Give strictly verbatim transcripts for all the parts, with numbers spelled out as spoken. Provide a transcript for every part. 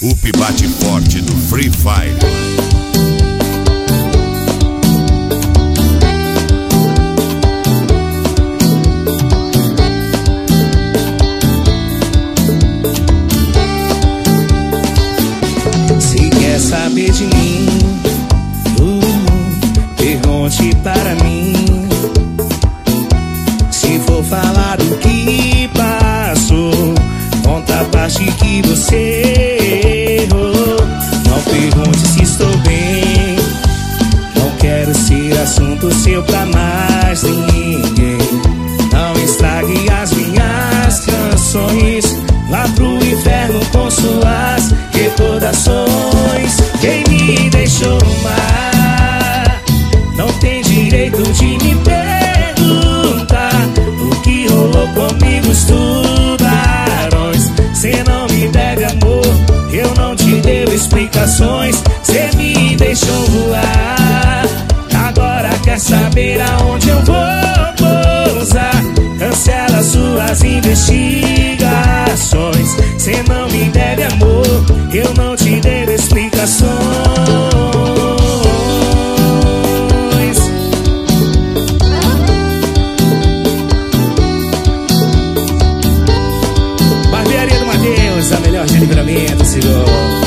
Up bate forte do Free Fire. Se quer saber de mim, uh, pergunte para mim. Se for falar do que passou, conta a parte que você errou. Não pergunte se estou bem, não quero ser assunto seu pra mais ninguém. Não estrague as minhas canções, lá pro inferno com suas recordações. Quem me deixou no mar não tem direito de me perguntar o que rolou comigo, os tubarões. Cê não me deve amor, eu não te devo explicações. Cê me deixou voar, agora quer saber aonde eu vou pousar. Cancela suas investigações. Cê não me deve amor, eu não te devo explicações. Barbearia do Matheus, a melhor de livramento, senhor.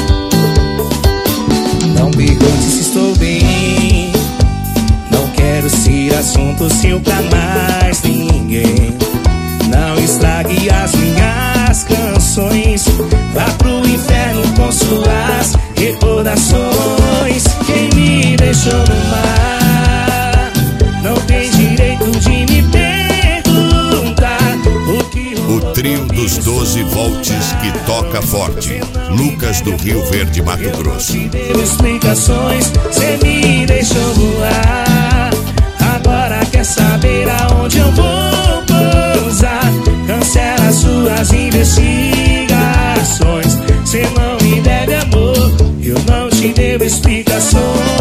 Não pergunte se estou bem, não quero ser assunto seu pra mais ninguém. Não estrague as minhas canções, vá pro inferno com suas recordações. Quem me deixou no mar não tem direito de me perguntar o que O trio dos doze volts que toca forte. Lucas do Rio Verde, Mato Grosso. Eu não te devo explicações, cê me deixou voar, agora quer saber aonde eu vou pousar. Cancela suas investigações. Cê não me deve amor, eu não te devo explicações.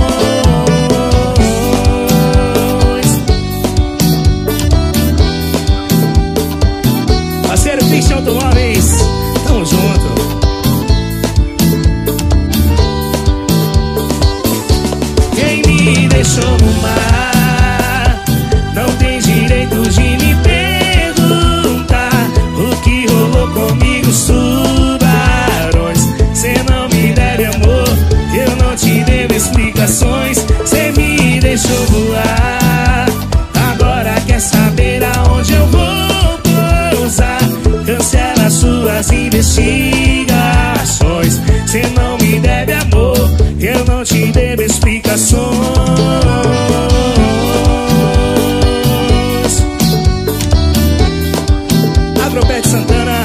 Parceiro Fish Automóveis, tamo junto. Quem me deixou no mar não tem direito de me perguntar o que rolou comigo, os tubarões. Cê não me deve amor, eu não te devo explicações. Cê me deixou voar, agora quer saber aonde eu vou pousar. Cancela suas investigações. Cê não me deve amor, eu não te devo explicações. Agropet Santana.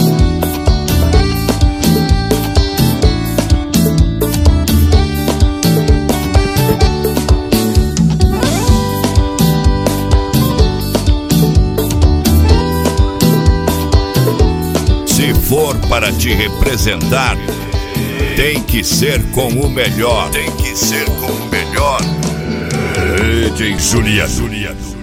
Se for para te representar, tem que ser com o melhor. Tem que ser com o melhor. D J Juliano.